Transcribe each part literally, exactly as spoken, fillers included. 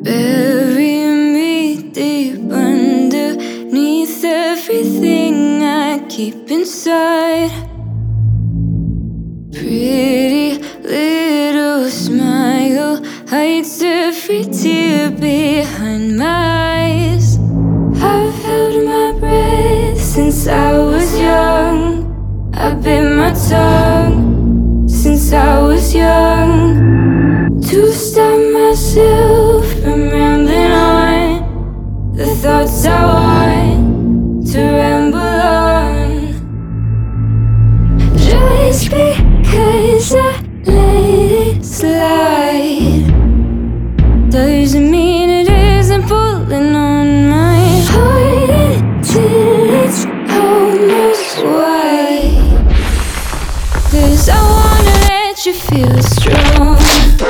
Bury me deep underneath everything I keep inside. Pretty little smile hides every tear behind my eyes. I've held my breath since I was young. I bit my tongue since I was young, to stop myself from rambling on the thoughts I want to ramble on. Just because I let it slide doesn't mean it isn't pulling on my heart until it's almost wide. 'Cause I wanna let you feel strong.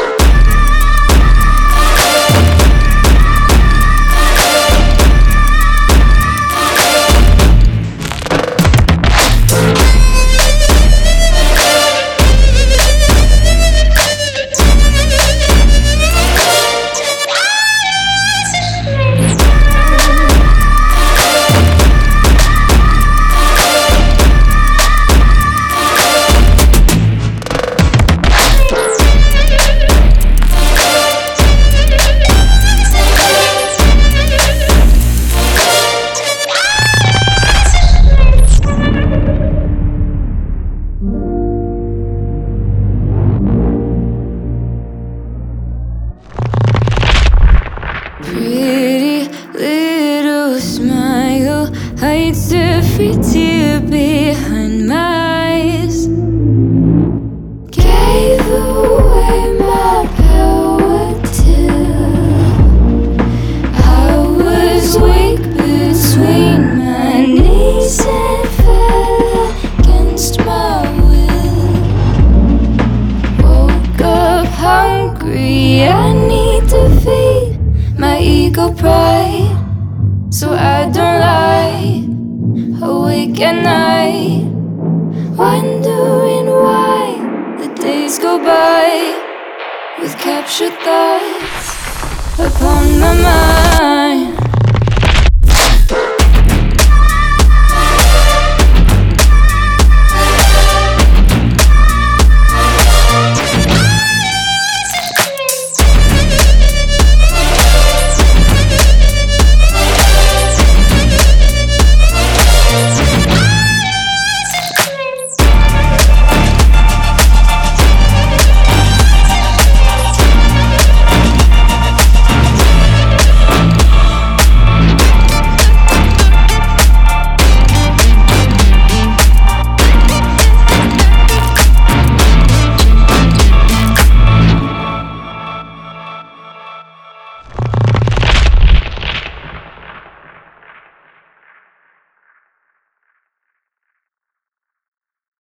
Pretty little smile hides every tear behind my eyes. Gave away my power till I was weak between my knees and fell against my will. Woke up hungry, I need to feed my ego pride, so I don't lie, awake at night, wondering why the days go by with captured thoughts upon my mind.